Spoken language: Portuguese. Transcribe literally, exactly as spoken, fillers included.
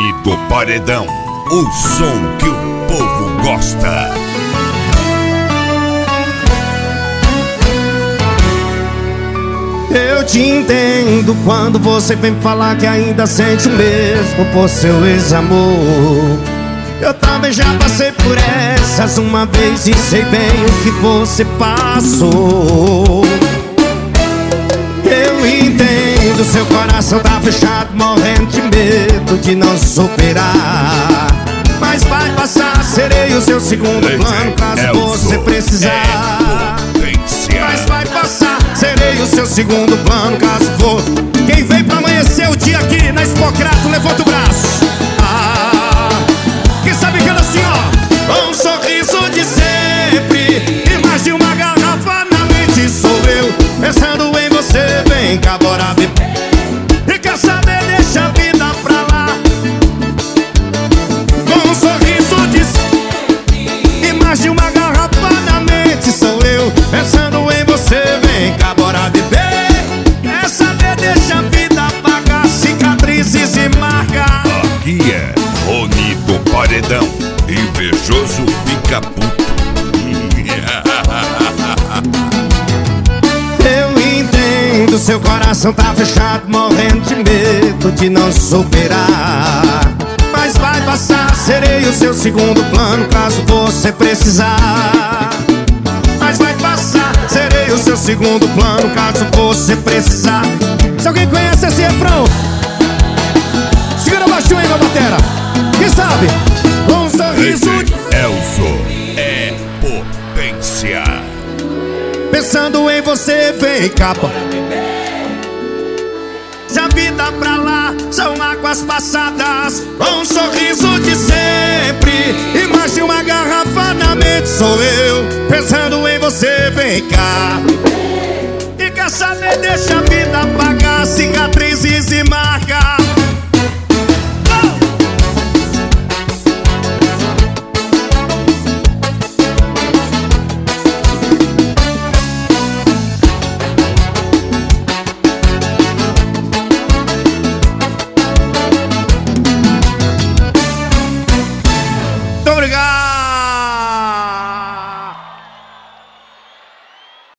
Rony do Paredão, o som que o povo gosta. Eu te entendo quando você vem falar que ainda sente o mesmo por seu ex-amor. Eu também já passei por essas uma vez e sei bem o que você passou. Eu entendo, seu coração tá fechado, morrendo de medo de não superar. Mas vai passar, serei o seu segundo plano caso você precisar. Mas vai passar, serei o seu segundo plano caso for. Quem vem pra amanhecer o dia aqui na Expocrato, levanta o braço. Ah, quem sabe canta assim, ó. Com um sorriso de sempre e mais de uma garrafa na mente sou eu. Pensando em você, vem cá, bora beber. E quer saber, deixa a vida pra lá. Com um sorriso de sempre e mais de uma garrafa na mente sou eu. Pensando em você, vem cá, bora beber. Quer saber, deixa a vida apagar cicatrizes e marcas. Aqui é Rony do Paredão, invejoso fica puto. Eu entendo, seu coração tá fechado, morrendo de medo de não superar. Mas vai passar, serei o seu segundo plano caso você precisar. Mas vai passar, serei o seu segundo plano caso você precisar. Se alguém conhece esse refrão, segura baixinho aí, meu batera. Quem sabe? Com um sorriso de... Elzo é potência. Pensando em você, vem cá, pô. Já vida pra lá, são águas passadas. Com um sorriso de sempre e mais de uma garrafa na mente sou eu. Pensando em você, vem cá. E quer saber, deixa a vida apagar cicatrizes e marcas.